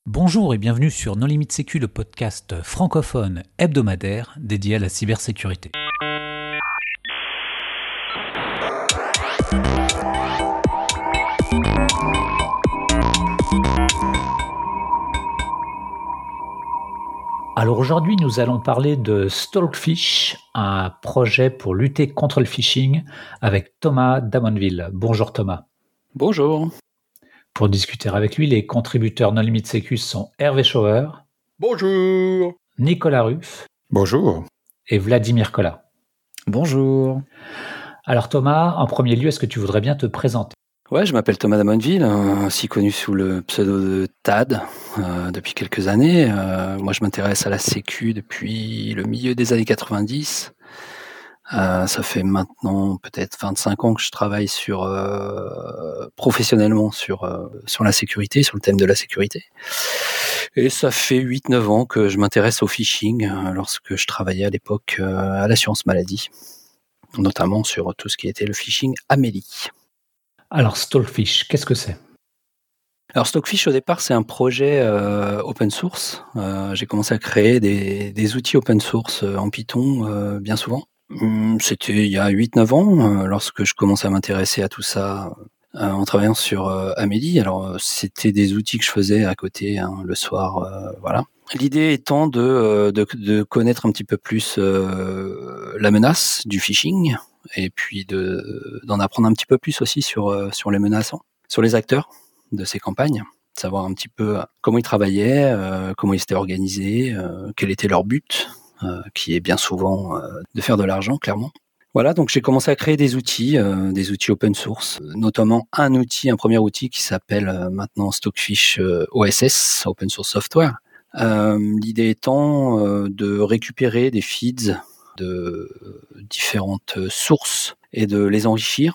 Bonjour et bienvenue sur Non Limite Sécu, le podcast francophone hebdomadaire dédié à la cybersécurité. Alors aujourd'hui, nous allons parler de Stalkfish, un projet pour lutter contre le phishing avec Thomas Damonville. Bonjour Thomas. Bonjour. Pour discuter avec lui, les contributeurs Non Limite Sécu sont Hervé Schauer. Bonjour. Nicolas Ruff. Bonjour. Et Vladimir Kola. Bonjour. Alors Thomas, en premier lieu, est-ce que tu voudrais bien te présenter ? Ouais, je m'appelle Thomas Damonville, aussi connu sous le pseudo de TAD depuis quelques années. Moi, je m'intéresse à la sécu depuis le milieu des années 90. Ça fait maintenant peut-être 25 ans que je travaille professionnellement sur la sécurité, sur le thème de la sécurité. Et ça fait 8-9 ans que je m'intéresse au phishing lorsque je travaillais à l'époque à l'assurance maladie, notamment sur tout ce qui était le phishing Amélie. Alors Stalkfish, qu'est-ce que c'est ? Alors Stalkfish au départ c'est un projet open source. J'ai commencé à créer des outils open source en Python bien souvent. C'était il y a 8-9 ans lorsque je commençais à m'intéresser à tout ça en travaillant sur Amélie. Alors c'était des outils que je faisais à côté le soir, voilà. L'idée étant de connaître un petit peu plus la menace du phishing et puis d'en apprendre un petit peu plus aussi sur les menaçants, sur les acteurs de ces campagnes, savoir un petit peu comment ils travaillaient, comment ils étaient organisés, quel était leur but, qui est bien souvent de faire de l'argent, clairement. Voilà, donc j'ai commencé à créer des outils open source, notamment un premier outil qui s'appelle maintenant Stalkfish OSS, Open Source Software. L'idée étant de récupérer des feeds de différentes sources et de les enrichir.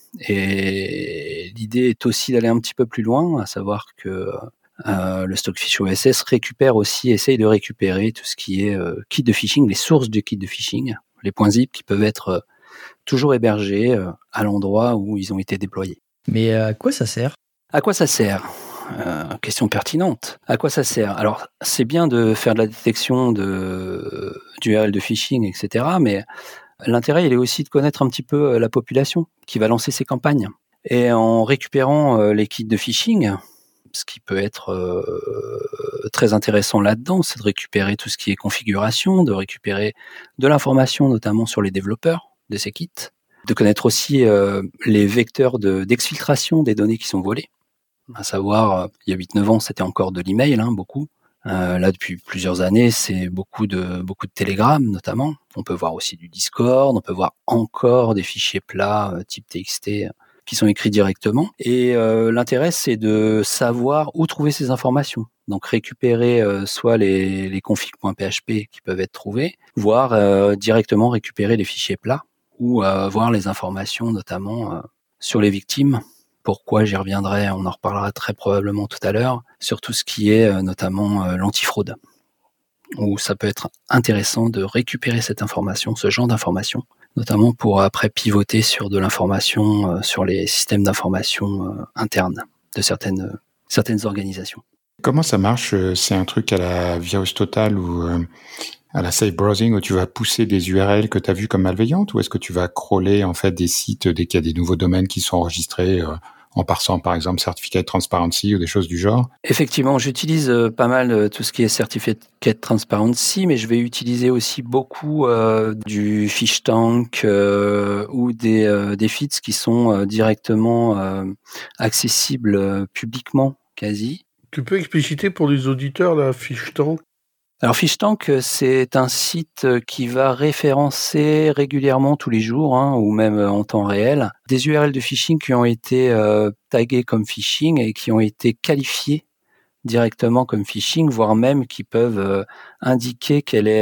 Et l'idée est aussi d'aller un petit peu plus loin, à savoir que le Stalkfish OSS essaye de récupérer tout ce qui est kit de phishing, les sources de kit de phishing, les points zip qui peuvent être toujours hébergés à l'endroit où ils ont été déployés. Mais à quoi ça sert ? À quoi ça sert ? Question pertinente. À quoi ça sert ? Alors, c'est bien de faire de la détection d'URL de phishing, etc., mais l'intérêt, il est aussi de connaître un petit peu la population qui va lancer ces campagnes. Et en récupérant les kits de phishing, ce qui peut être très intéressant là-dedans, c'est de récupérer tout ce qui est configuration, de récupérer de l'information, notamment sur les développeurs de ces kits, de connaître aussi les vecteurs d'exfiltration des données qui sont volées. À savoir, il y a 8-9 ans, c'était encore de l'email, beaucoup. Là, depuis plusieurs années, c'est beaucoup de Telegram, notamment. On peut voir aussi du Discord, on peut voir encore des fichiers plats type TXT qui sont écrits directement. Et l'intérêt, c'est de savoir où trouver ces informations. Donc, récupérer soit les configs.php qui peuvent être trouvés, voire directement récupérer les fichiers plats ou voir les informations, notamment sur les victimes. Pourquoi j'y reviendrai, on en reparlera très probablement tout à l'heure, sur tout ce qui est notamment l'antifraude, où ça peut être intéressant de récupérer cette information, ce genre d'information, notamment pour après pivoter sur de l'information, sur les systèmes d'information internes de certaines organisations. Comment ça marche ? C'est un truc à la VirusTotal ou à la Safe Browsing où tu vas pousser des URL que tu as vues comme malveillantes, ou est-ce que tu vas crawler en fait des sites dès qu'il y a des nouveaux domaines qui sont enregistrés en parsant par exemple Certificate Transparency ou des choses du genre ? Effectivement, j'utilise pas mal tout ce qui est Certificate Transparency, mais je vais utiliser aussi beaucoup du fish tank ou des feeds qui sont directement accessibles publiquement quasi. Tu peux expliciter pour les auditeurs la fiche tank ? Alors Fishtank, c'est un site qui va référencer régulièrement tous les jours, ou même en temps réel, des URL de phishing qui ont été taguées comme phishing et qui ont été qualifiées directement comme phishing, voire même qui peuvent indiquer quelle est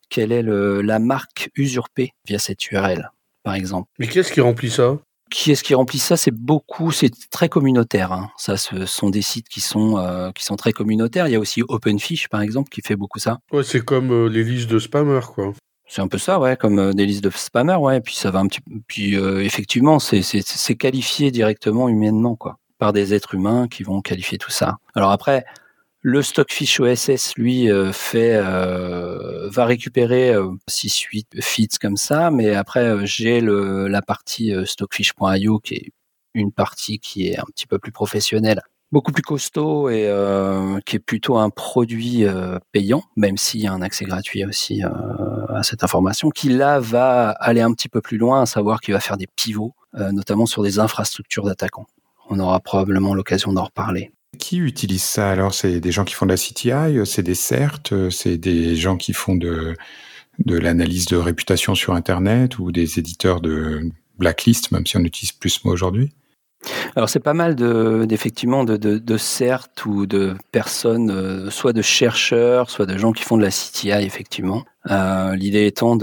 la marque usurpée via cette URL, par exemple. Mais qu'est-ce qui remplit ça ? Qui est-ce qui remplit ça ? C'est très communautaire. Ça, ce sont des sites qui sont très communautaires. Il y a aussi OpenFish, par exemple, qui fait beaucoup ça. Ouais, c'est comme les listes de spammers, quoi. C'est un peu ça, ouais, comme des listes de spammers, ouais. Et puis ça va effectivement, c'est qualifié directement humainement, quoi, par des êtres humains qui vont qualifier tout ça. Alors après, Le Stockfish OSS, lui, va récupérer 6-8 feeds comme ça, mais après j'ai la partie stockfish.io qui est une partie qui est un petit peu plus professionnelle, beaucoup plus costaud et qui est plutôt un produit payant, même s'il y a un accès gratuit aussi à cette information, qui là va aller un petit peu plus loin, à savoir qu'il va faire des pivots, notamment sur des infrastructures d'attaquants. On aura probablement l'occasion d'en reparler. Qui utilise ça alors? C'est des gens qui font de la CTI, c'est des CERT, c'est des gens qui font de l'analyse de réputation sur Internet ou des éditeurs de blacklist, même si on utilise plus ce mot aujourd'hui? Alors c'est pas mal d'effectivement de CERT ou de personnes, soit de chercheurs, soit de gens qui font de la CTI effectivement. L'idée étant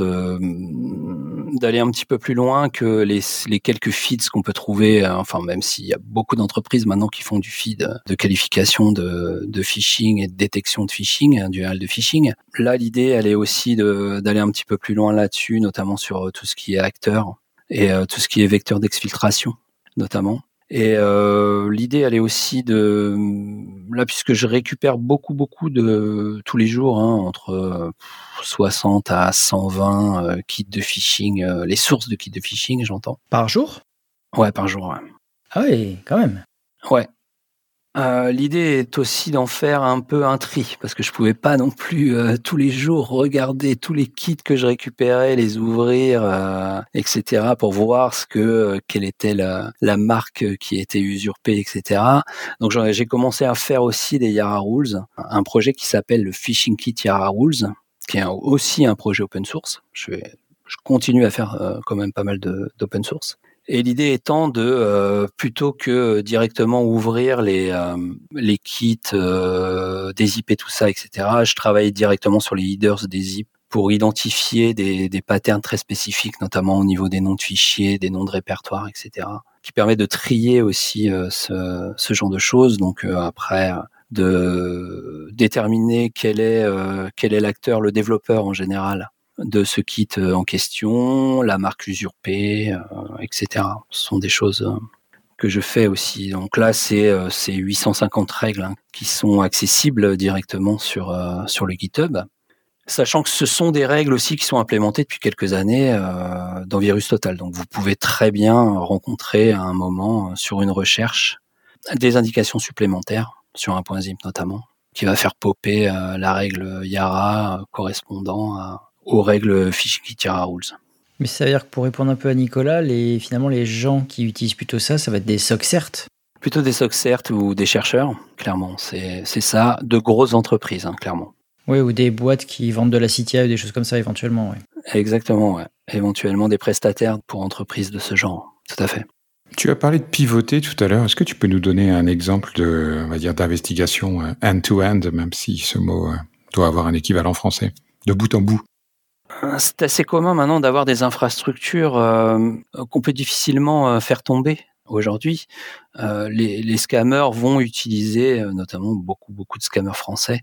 d'aller un petit peu plus loin que les quelques feeds qu'on peut trouver. Enfin même s'il y a beaucoup d'entreprises maintenant qui font du feed de qualification de phishing et de détection de phishing, du URL de phishing. Là l'idée elle est aussi d'aller un petit peu plus loin là-dessus, notamment sur tout ce qui est acteur et tout ce qui est vecteur d'exfiltration notamment. Et l'idée, elle est aussi là, puisque je récupère beaucoup de tous les jours, entre 60 à 120 kits de phishing, les sources de kits de phishing, j'entends. Par jour? Ouais, par jour, ouais. Ah oui, quand même. Ouais. L'idée est aussi d'en faire un peu un tri, parce que je pouvais pas non plus tous les jours regarder tous les kits que je récupérais, les ouvrir, etc. pour voir quelle était la marque qui était usurpée, etc. Donc j'ai commencé à faire aussi des Yara Rules, un projet qui s'appelle le Phishing Kit Yara Rules, qui est aussi un projet open source. Je continue à faire quand même pas mal d'open source. Et l'idée étant plutôt que directement ouvrir les kits, des IP, tout ça, etc., je travaille directement sur les headers des zip pour identifier des patterns très spécifiques, notamment au niveau des noms de fichiers, des noms de répertoires, etc., qui permet de trier aussi ce genre de choses. Donc après, de déterminer quel est l'acteur, le développeur en général, de ce kit en question, la marque usurpée, etc. Ce sont des choses que je fais aussi. Donc là, c'est 850 règles qui sont accessibles directement sur le GitHub, sachant que ce sont des règles aussi qui sont implémentées depuis quelques années dans VirusTotal. Donc vous pouvez très bien rencontrer à un moment sur une recherche des indications supplémentaires sur un point zip notamment, qui va faire popper la règle Yara correspondant aux règles Phishing Kit Yara Rules. Mais ça veut dire que pour répondre un peu à Nicolas, finalement les gens qui utilisent plutôt ça va être des SOC CERT? Plutôt des SOC CERT ou des chercheurs, clairement. C'est ça, de grosses entreprises, clairement. Oui, ou des boîtes qui vendent de la CTI ou des choses comme ça éventuellement, oui. Exactement, ouais. Éventuellement des prestataires pour entreprises de ce genre, tout à fait. Tu as parlé de pivoter tout à l'heure. Est-ce que tu peux nous donner un exemple d'investigation end-to-end, même si ce mot doit avoir un équivalent français, de bout en bout? C'est assez commun maintenant d'avoir des infrastructures qu'on peut difficilement faire tomber aujourd'hui. Les scammers vont utiliser, notamment beaucoup de scammers français,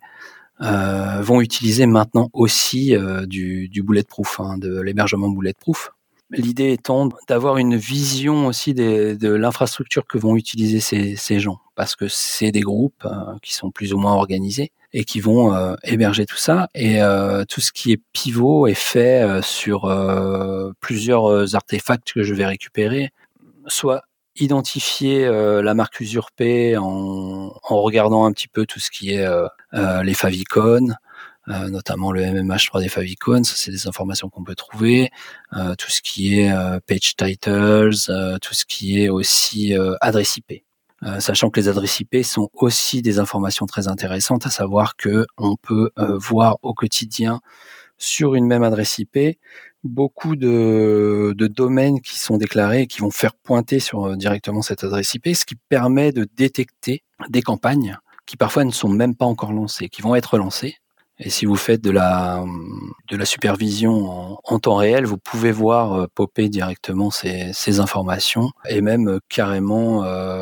vont utiliser maintenant aussi du bulletproof, de l'hébergement bulletproof. L'idée étant d'avoir une vision aussi de l'infrastructure que vont utiliser ces gens, parce que c'est des groupes qui sont plus ou moins organisés et qui vont héberger tout ça. Et tout ce qui est pivot est fait sur plusieurs artefacts que je vais récupérer, soit identifier la marque usurpée en regardant un petit peu tout ce qui est les favicons, notamment le MMH3 des favicons, ça c'est des informations qu'on peut trouver, tout ce qui est page titles, tout ce qui est aussi adresse IP. Sachant que les adresses IP sont aussi des informations très intéressantes, à savoir que on peut voir au quotidien sur une même adresse IP beaucoup de domaines qui sont déclarés et qui vont faire pointer sur directement cette adresse IP, ce qui permet de détecter des campagnes qui parfois ne sont même pas encore lancées, qui vont être lancées. Et si vous faites de la supervision en temps réel, vous pouvez voir popper directement ces informations et même carrément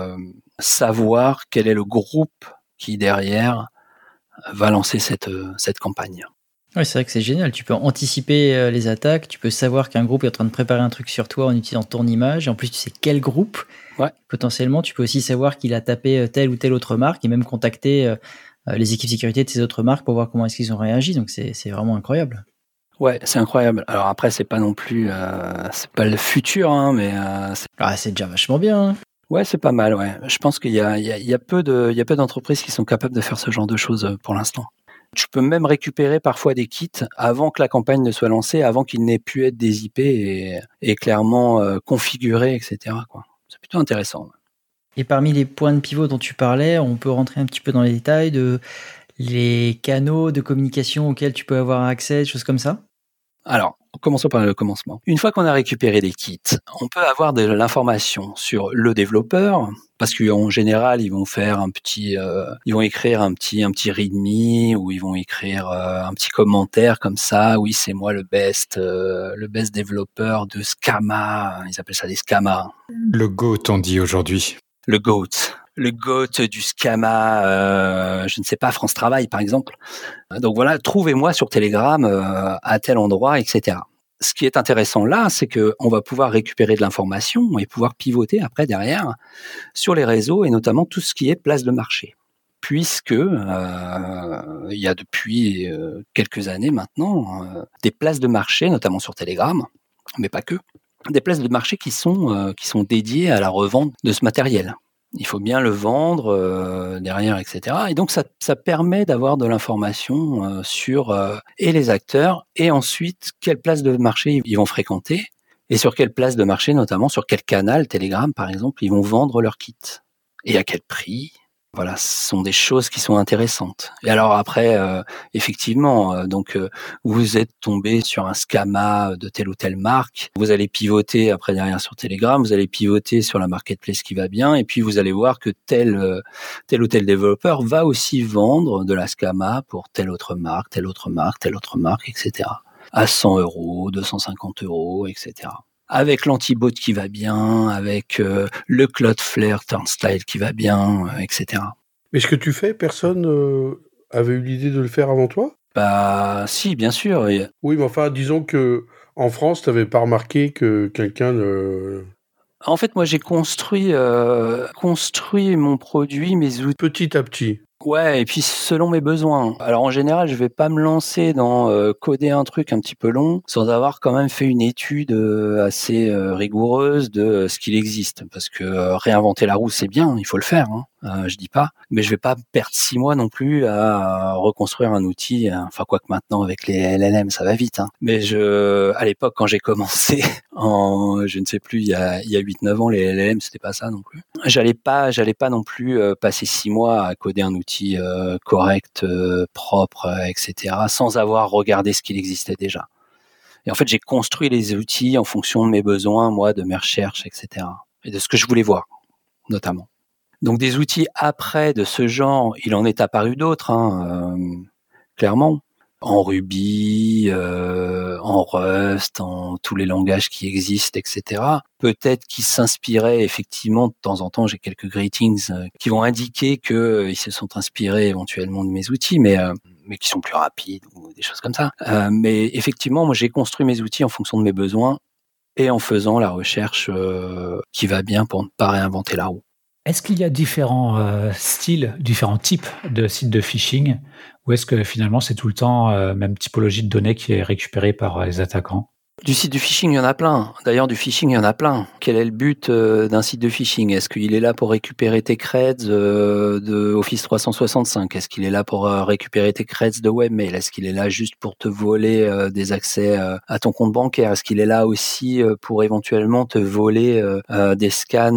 savoir quel est le groupe qui derrière va lancer cette campagne. Oui, c'est vrai que c'est génial. Tu peux anticiper les attaques, tu peux savoir qu'un groupe est en train de préparer un truc sur toi en utilisant ton image. Et en plus, tu sais quel groupe. Ouais. Potentiellement, tu peux aussi savoir qu'il a tapé telle ou telle autre marque et même contacter les équipes sécurité de ces autres marques pour voir comment est-ce qu'ils ont réagi. Donc c'est vraiment incroyable. Ouais, c'est incroyable. Alors après, c'est pas non plus, c'est pas le futur, hein, mais c'est déjà vachement bien. Hein. Ouais, c'est pas mal. Ouais, je pense qu'il y a peu d'entreprises qui sont capables de faire ce genre de choses pour l'instant. Tu peux même récupérer parfois des kits avant que la campagne ne soit lancée, avant qu'il n'ait pu être des IP et clairement configurés, etc. quoi. C'est plutôt intéressant. Et parmi les points de pivot dont tu parlais, on peut rentrer un petit peu dans les détails de les canaux de communication auxquels tu peux avoir accès, des choses comme ça? Alors, commençons par le commencement. Une fois qu'on a récupéré les kits, on peut avoir de l'information sur le développeur, parce qu'en général, ils vont faire ils vont écrire un petit readme, ou ils vont écrire un petit commentaire comme ça. Oui, c'est moi le best développeur de Scama. Ils appellent ça des Scama. Le GOAT, on dit aujourd'hui. Le GOAT du Scama, je ne sais pas, France Travail par exemple. Donc voilà, trouvez-moi sur Telegram à tel endroit, etc. Ce qui est intéressant là, c'est que on va pouvoir récupérer de l'information et pouvoir pivoter après derrière sur les réseaux et notamment tout ce qui est place de marché. Puisque il y a depuis quelques années maintenant des places de marché, notamment sur Telegram, mais pas que, des places de marché qui sont dédiées à la revente de ce matériel. Il faut bien le vendre derrière, etc. Et donc, ça permet d'avoir de l'information sur et les acteurs, et ensuite, quelle place de marché ils vont fréquenter, et sur quelle place de marché, notamment sur quel canal, Telegram par exemple, ils vont vendre leurs kits. Et à quel prix. Voilà, ce sont des choses qui sont intéressantes. Et alors après, effectivement, donc vous êtes tombé sur un Scama de telle ou telle marque, vous allez pivoter après derrière sur Telegram, vous allez pivoter sur la marketplace qui va bien, et puis vous allez voir que tel ou tel développeur va aussi vendre de la Scama pour telle autre marque, etc. À 100 €, 250 €, etc. Avec l'antibot qui va bien, avec le Cloudflare Turnstile qui va bien, etc. Mais ce que tu fais, personne avait eu l'idée de le faire avant toi? Bah si, bien sûr. Oui, mais enfin, disons que en France, tu n'avais pas remarqué que quelqu'un ne... En fait, moi, j'ai construit mon produit, mes outils. Petit à petit. Ouais, et puis selon mes besoins. Alors en général, je vais pas me lancer dans coder un truc un petit peu long sans avoir quand même fait une étude assez rigoureuse de ce qu'il existe. Parce que réinventer la roue, c'est bien, il faut le faire. Je dis pas, mais je vais pas perdre 6 mois non plus à reconstruire un outil. Enfin, quoique maintenant avec les LLM, ça va vite. Mais à l'époque, quand j'ai commencé, je ne sais plus, il y a 8-9 ans, les LLM, c'était pas ça non plus. J'allais pas non plus passer 6 mois à coder un outil correct, propre, etc., sans avoir regardé ce qu'il existait déjà. Et en fait, j'ai construit les outils en fonction de mes besoins, moi, de mes recherches, etc., et de ce que je voulais voir, notamment. Donc des outils après de ce genre, il en est apparu d'autres, clairement, en Ruby, en Rust, en tous les langages qui existent, etc. Peut-être qu'ils s'inspiraient effectivement, de temps en temps, j'ai quelques greetings qui vont indiquer qu'ils se sont inspirés éventuellement de mes outils, mais qui sont plus rapides ou des choses comme ça. Mais effectivement, moi j'ai construit mes outils en fonction de mes besoins et en faisant la recherche qui va bien pour ne pas réinventer la roue. Est-ce qu'il y a différents styles, différents types de sites de phishing, ou est-ce que finalement c'est tout le temps même typologie de données qui est récupérée par les attaquants? Du site de phishing, il y en a plein. D'ailleurs, du phishing, il y en a plein. Quel est le but d'un site de phishing? Est-ce qu'il est là pour récupérer tes creds de Office 365? Est-ce qu'il est là pour récupérer tes creds de webmail? Est-ce qu'il est là juste pour te voler des accès à ton compte bancaire? Est-ce qu'il est là aussi pour éventuellement te voler des scans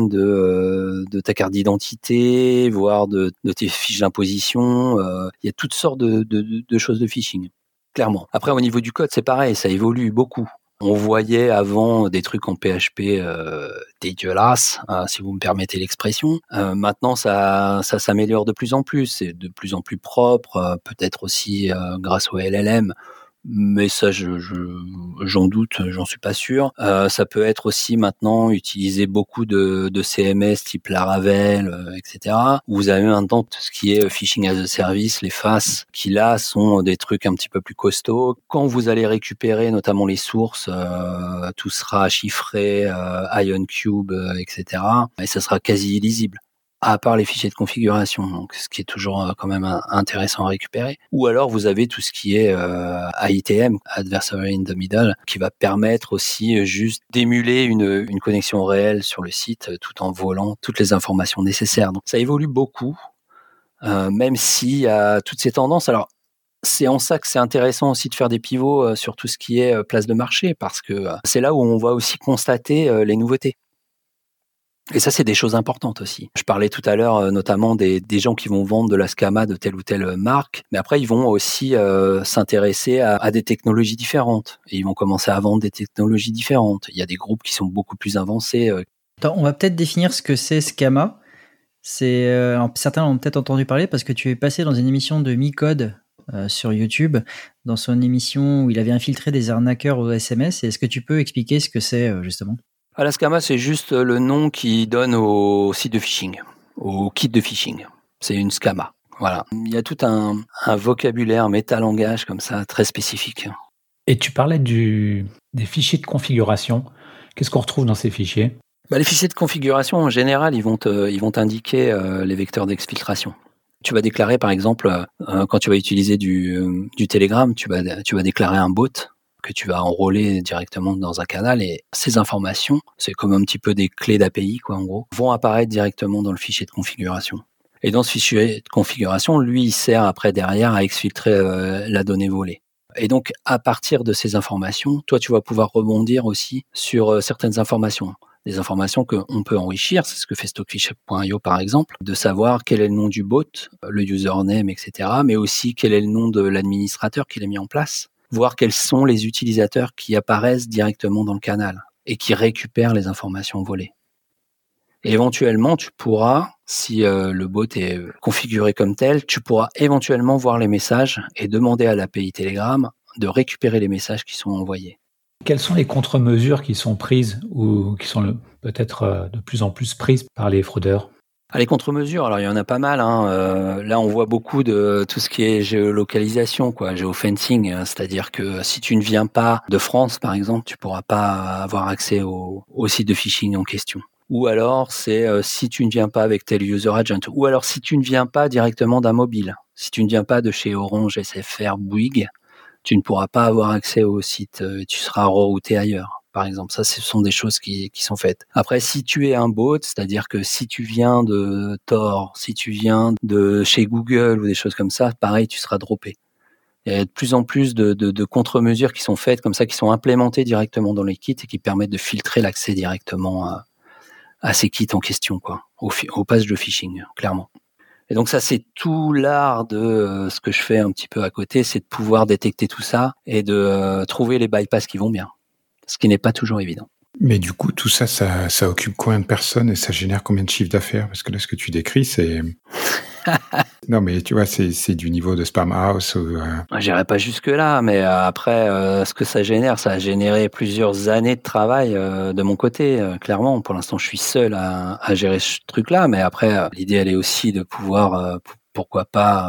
de ta carte d'identité, voire de tes fiches d'imposition? Il y a toutes sortes de choses de phishing, clairement. Après, au niveau du code, c'est pareil, ça évolue beaucoup. On voyait avant des trucs en PHP dégueulasses, si vous me permettez l'expression. Maintenant, ça s'améliore de plus en plus. C'est de plus en plus propre, peut-être aussi grâce au LLM. Mais ça, j'en doute, j'en suis pas sûr. Ça peut être aussi maintenant utiliser beaucoup de CMS type Laravel, etc. Vous avez maintenant tout ce qui est phishing as a service, les FAS, qui là sont des trucs un petit peu plus costauds. Quand vous allez récupérer notamment les sources, tout sera chiffré, IonCube, etc. Et ça sera quasi illisible. à part les fichiers de configuration, donc ce qui est toujours quand même intéressant à récupérer. Ou alors vous avez tout ce qui est AITM, Adversary in the Middle, qui va permettre aussi juste d'émuler une connexion réelle sur le site tout en volant toutes les informations nécessaires. Donc ça évolue beaucoup, même s'il y a toutes ces tendances. Alors c'est en ça que c'est intéressant aussi de faire des pivots sur tout ce qui est place de marché, parce que c'est là où on va aussi constater les nouveautés. Et ça, c'est des choses importantes aussi. Je parlais tout à l'heure notamment des gens qui vont vendre de la Scama de telle ou telle marque, mais après, ils vont aussi s'intéresser à des technologies différentes. Et ils vont commencer à vendre des technologies différentes. Il y a des groupes qui sont beaucoup plus avancés. Attends, on va peut-être définir ce que c'est Scama. Certains l'ont peut-être entendu parler parce que tu es passé dans une émission de Mi-Code sur YouTube, dans son émission où il avait infiltré des arnaqueurs au SMS. Et est-ce que tu peux expliquer ce que c'est justement ? La Scama, c'est juste le nom qu'ils donnent au site de phishing, au kit de phishing. C'est une Scama. Voilà. Il y a tout un vocabulaire métalangage comme ça, très spécifique. Et tu parlais des fichiers de configuration. Qu'est-ce qu'on retrouve dans ces fichiers ? Les fichiers de configuration, en général, ils vont t'indiquer les vecteurs d'exfiltration. Tu vas déclarer, par exemple, quand tu vas utiliser du Telegram, tu vas déclarer un bot que tu vas enrôler directement dans un canal, et ces informations, c'est comme un petit peu des clés d'API, quoi, en gros, vont apparaître directement dans le fichier de configuration. Et dans ce fichier de configuration, lui, il sert après derrière à exfiltrer la donnée volée. Et donc, à partir de ces informations, toi, tu vas pouvoir rebondir aussi sur certaines informations. Des informations qu'on peut enrichir, c'est ce que fait Stockfish.io par exemple, de savoir quel est le nom du bot, le username, etc., mais aussi quel est le nom de l'administrateur qui l'a mis en place, voir quels sont les utilisateurs qui apparaissent directement dans le canal et qui récupèrent les informations volées. Et éventuellement, tu pourras, si le bot est configuré comme tel, tu pourras éventuellement voir les messages et demander à l'API Telegram de récupérer les messages qui sont envoyés. Quelles sont les contre-mesures qui sont prises ou qui sont peut-être de plus en plus prises par les fraudeurs ? Les contre-mesures, alors il y en a pas mal. Là, on voit beaucoup de tout ce qui est géolocalisation, géofencing. C'est-à-dire que si tu ne viens pas de France, par exemple, tu pourras pas avoir accès au site de phishing en question. Ou alors, c'est si tu ne viens pas avec tel user agent. Ou alors, si tu ne viens pas directement d'un mobile. Si tu ne viens pas de chez Orange, SFR, Bouygues, tu ne pourras pas avoir accès au site. Tu seras rerouté ailleurs. Par exemple, ça, ce sont des choses qui sont faites. Après, si tu es un bot, c'est-à-dire que si tu viens de Tor, si tu viens de chez Google ou des choses comme ça, pareil, tu seras droppé. Il y a de plus en plus de contre-mesures qui sont faites comme ça, qui sont implémentées directement dans les kits et qui permettent de filtrer l'accès directement à ces kits en question, aux pages de phishing, clairement. Et donc ça, c'est tout l'art de ce que je fais un petit peu à côté, c'est de pouvoir détecter tout ça et de trouver les bypass qui vont bien. Ce qui n'est pas toujours évident. Mais du coup, tout ça, ça occupe combien de personnes et ça génère combien de chiffre d'affaires ? Parce que là, ce que tu décris, c'est... Non, mais tu vois, c'est du niveau de Spam House. J'irai pas jusque-là, mais après, ce que ça a généré plusieurs années de travail de mon côté, clairement. Pour l'instant, je suis seul à gérer ce truc-là, mais après, l'idée, elle est aussi de pouvoir... pourquoi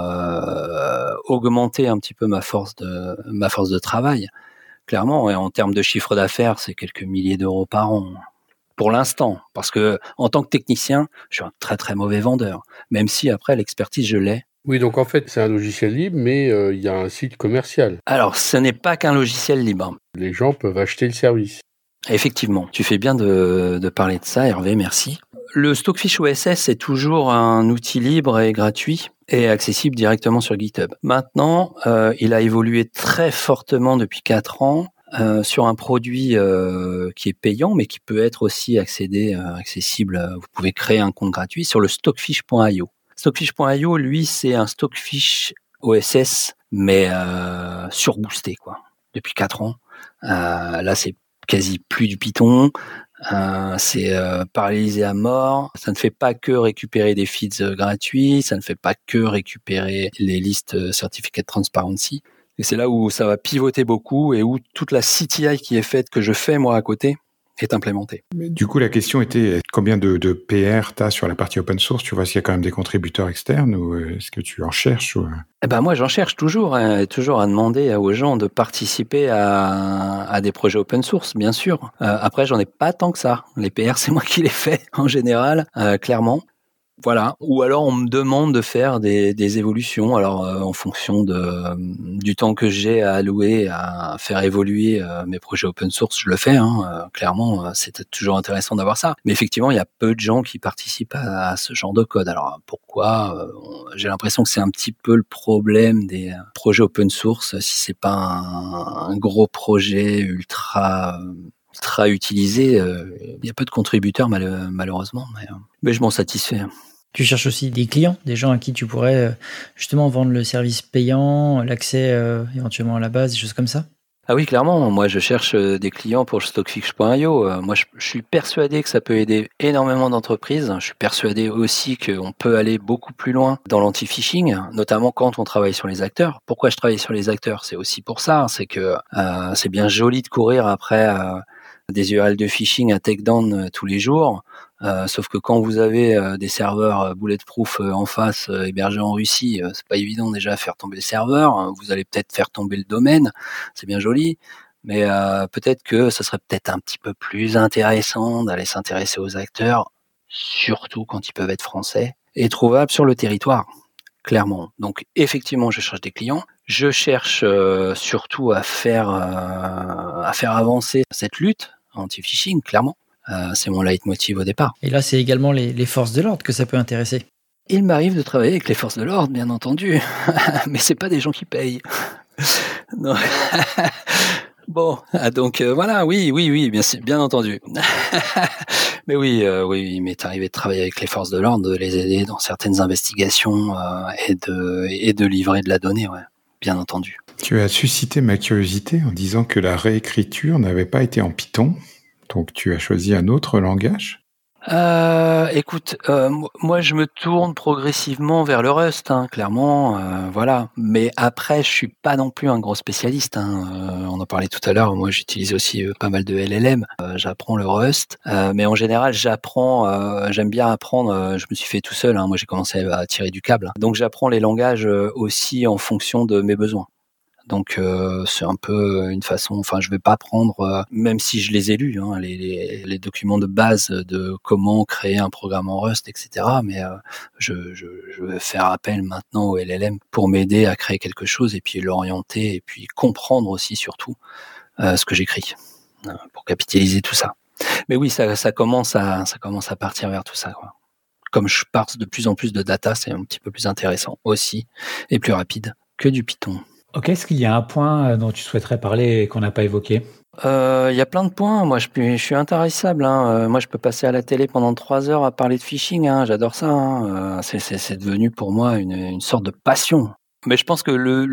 pas augmenter un petit peu ma force de travail. Clairement, et en termes de chiffre d'affaires, c'est quelques milliers d'euros par an. Pour l'instant, parce que en tant que technicien, je suis un très très mauvais vendeur. Même si après l'expertise, je l'ai. Oui, donc en fait, c'est un logiciel libre, mais il y a un site commercial. Alors, ce n'est pas qu'un logiciel libre. Les gens peuvent acheter le service. Effectivement, tu fais bien de parler de ça, Hervé, merci. Le Stockfish OSS est toujours un outil libre et gratuit et accessible directement sur GitHub. Maintenant, il a évolué très fortement depuis 4 ans sur un produit qui est payant, mais qui peut être aussi accessible. Vous pouvez créer un compte gratuit sur le Stockfish.io. Stockfish.io, lui, c'est un Stockfish OSS, mais surboosté, depuis 4 ans. Là, c'est quasi plus du Python. C'est paralysé à mort. Ça ne fait pas que récupérer des feeds gratuits, ça ne fait pas que récupérer les listes Certificate Transparency. Et c'est là où ça va pivoter beaucoup et où toute la CTI qui est faite, que je fais moi à côté, est implémentée. Mais du coup, la question était combien de PR tu as sur la partie open source ? Tu vois s'il y a quand même des contributeurs externes ou est-ce que tu en cherches ou... Moi, j'en cherche toujours, toujours à demander aux gens de participer à des projets open source, bien sûr. Après, j'en ai pas tant que ça. Les PR, c'est moi qui les fais en général, clairement. Voilà. Ou alors on me demande de faire des évolutions. Alors en fonction du temps que j'ai à allouer à faire évoluer mes projets open source, je le fais. Clairement, c'est toujours intéressant d'avoir ça. Mais effectivement, il y a peu de gens qui participent à ce genre de code. Alors pourquoi j'ai l'impression que c'est un petit peu le problème des projets open source. Si c'est pas un gros projet ultra utilisé, il y a peu de contributeurs malheureusement. Mais je m'en satisfais. Tu cherches aussi des clients, des gens à qui tu pourrais justement vendre le service payant, l'accès éventuellement à la base, des choses comme ça? Ah oui, clairement. Moi, je cherche des clients pour Stockfish.io. Moi, je suis persuadé que ça peut aider énormément d'entreprises. Je suis persuadé aussi qu'on peut aller beaucoup plus loin dans l'anti-phishing, notamment quand on travaille sur les acteurs. Pourquoi je travaille sur les acteurs? C'est aussi pour ça. C'est que c'est bien joli de courir après des URL de phishing à takedown tous les jours. Sauf que quand vous avez des serveurs bulletproof en face hébergés en Russie, c'est pas évident déjà à faire tomber le serveur. Vous allez peut-être faire tomber le domaine, c'est bien joli, mais peut-être que ce serait peut-être un petit peu plus intéressant d'aller s'intéresser aux acteurs, surtout quand ils peuvent être français et trouvables sur le territoire, clairement. Donc effectivement, je cherche des clients. Je cherche surtout à faire avancer cette lutte anti-phishing, clairement. C'est mon leitmotiv au départ. Et là, c'est également les forces de l'ordre que ça peut intéresser. Il m'arrive de travailler avec les forces de l'ordre, bien entendu, mais c'est pas des gens qui payent. Non. Bon, donc voilà, oui, bien entendu. Mais oui, il m'est arrivé de travailler avec les forces de l'ordre, de les aider dans certaines investigations et de livrer de la donnée, ouais, bien entendu. Tu as suscité ma curiosité en disant que la réécriture n'avait pas été en Python. Donc, tu as choisi un autre langage? Écoute, moi je me tourne progressivement vers le Rust, clairement, voilà. Mais après, je suis pas non plus un gros spécialiste. On en parlait tout à l'heure. Moi, j'utilise aussi pas mal de LLM. J'apprends le Rust, mais en général, j'aime bien apprendre. Je me suis fait tout seul. Moi, j'ai commencé à tirer du câble. Donc, j'apprends les langages aussi en fonction de mes besoins. Donc c'est un peu une façon. Enfin, je vais pas prendre, même si je les ai lus, les documents de base de comment créer un programme en Rust, etc. Mais je vais faire appel maintenant au LLM pour m'aider à créer quelque chose et puis l'orienter et puis comprendre aussi surtout ce que j'écris pour capitaliser tout ça. Mais oui, ça commence à partir vers tout ça, quoi. Comme je parle de plus en plus de data, c'est un petit peu plus intéressant aussi et plus rapide que du Python. Ok, est-ce qu'il y a un point dont tu souhaiterais parler et qu'on n'a pas évoqué? Il y a plein de points. Moi, je suis intarissable. Moi, je peux passer à la télé pendant 3 heures à parler de phishing. J'adore ça. C'est devenu pour moi une sorte de passion. Mais je pense que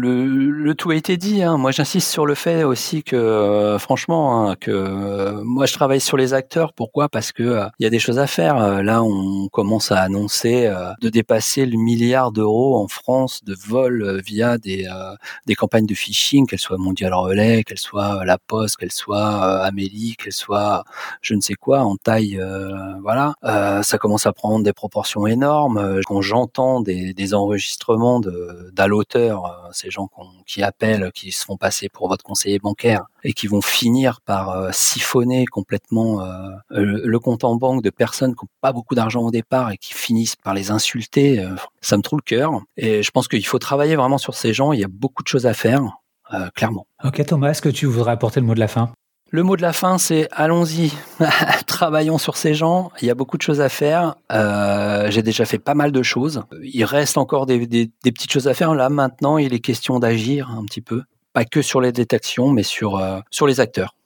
le tout a été dit. Moi, j'insiste sur le fait aussi que, franchement, moi, je travaille sur les acteurs. Pourquoi ? Parce que il y a des choses à faire. Là, on commence à annoncer de dépasser le 1 milliard d'euros en France de vols via des campagnes de phishing, qu'elles soient Mondial Relais, qu'elles soient La Poste, qu'elles soient Amélie, qu'elles soient je ne sais quoi en taille. Voilà. Ça commence à prendre des proportions énormes. Quand j'entends des enregistrements d'à l'auteur, ces gens qui appellent, qui se font passer pour votre conseiller bancaire et qui vont finir par siphonner complètement le compte en banque de personnes qui n'ont pas beaucoup d'argent au départ et qui finissent par les insulter, ça me trouve le cœur. Et je pense qu'il faut travailler vraiment sur ces gens. Il y a beaucoup de choses à faire, clairement. Ok Thomas, est-ce que tu voudrais apporter le mot de la fin ? Le mot de la fin, c'est allons-y, travaillons sur ces gens. Il y a beaucoup de choses à faire. J'ai déjà fait pas mal de choses. Il reste encore des petites choses à faire. Là, maintenant, il est question d'agir un petit peu. Pas que sur les détections, mais sur les acteurs.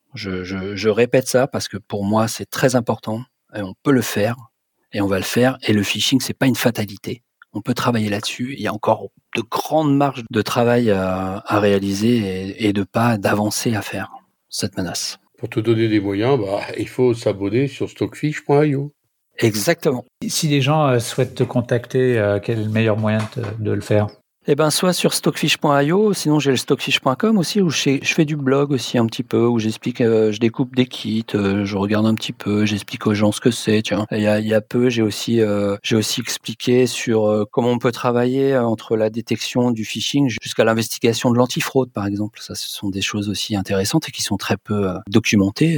Je répète ça parce que pour moi, c'est très important. Et on peut le faire. Et on va le faire. Et le phishing, c'est pas une fatalité. On peut travailler là-dessus. Il y a encore de grandes marges de travail à réaliser et de pas d'avancer à faire. Cette menace. Pour te donner des moyens, il faut s'abonner sur stockfish.io. Exactement. Si les gens souhaitent te contacter, quel est le meilleur moyen de le faire ? Eh ben, soit sur stockfish.io, sinon j'ai le stockfish.com aussi, où je fais du blog aussi un petit peu, où j'explique, je découpe des kits, je regarde un petit peu, j'explique aux gens ce que c'est, tiens. Il y a peu, j'ai aussi expliqué sur comment on peut travailler entre la détection du phishing jusqu'à l'investigation de l'antifraude, par exemple. Ça, ce sont des choses aussi intéressantes et qui sont très peu documentées,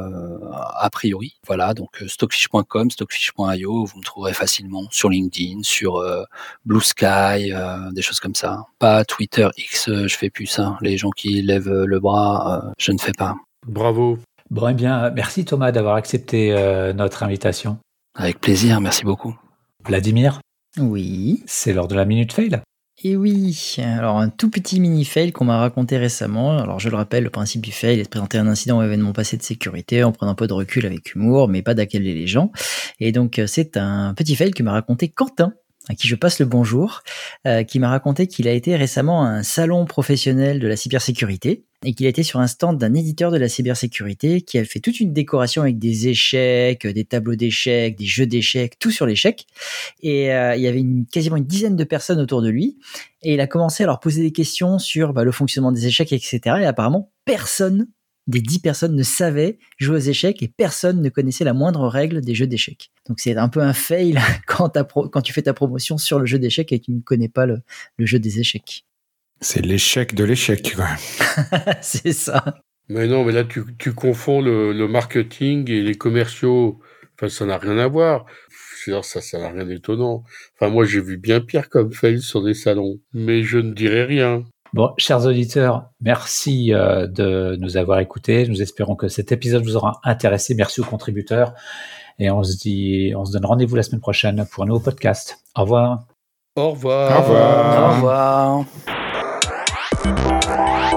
a priori. Voilà, donc stockfish.com, stockfish.io, vous me trouverez facilement sur LinkedIn, sur Blue Sky, des choses comme ça. Pas Twitter, X, je fais plus ça. Les gens qui lèvent le bras, je ne fais pas. Bravo. Bon, eh bien, merci Thomas d'avoir accepté notre invitation. Avec plaisir, merci beaucoup. Vladimir, Oui. c'est l'heure de la Minute Fail. Et oui, alors un tout petit mini-fail qu'on m'a raconté récemment. Alors je le rappelle, le principe du fail est de présenter un incident ou événement passé de sécurité en prenant un peu de recul avec humour, mais pas d'accabler les gens. Et donc c'est un petit fail que m'a raconté Quentin, à qui je passe le bonjour, qui m'a raconté qu'il a été récemment à un salon professionnel de la cybersécurité et qu'il a été sur un stand d'un éditeur de la cybersécurité qui a fait toute une décoration avec des échecs, des tableaux d'échecs, des jeux d'échecs, tout sur l'échec. Et il y avait quasiment une dizaine de personnes autour de lui et il a commencé à leur poser des questions sur le fonctionnement des échecs, etc. Et apparemment, personne des 10 personnes ne savait jouer aux échecs et personne ne connaissait la moindre règle des jeux d'échecs. Donc c'est un peu un fail quand tu fais ta promotion sur le jeu d'échecs et que tu ne connais pas le jeu des échecs. C'est l'échec de l'échec, quoi. C'est ça. Mais non, mais là, tu confonds le marketing et les commerciaux. Enfin, ça n'a rien à voir. Ça n'a rien d'étonnant. Enfin, moi, j'ai vu bien pire comme fail sur des salons. Mais je ne dirai rien. Bon, chers auditeurs, merci de nous avoir écoutés. Nous espérons que cet épisode vous aura intéressé. Merci aux contributeurs. Et on se donne rendez-vous la semaine prochaine pour un nouveau podcast. Au revoir. Au revoir. Au revoir. Au revoir.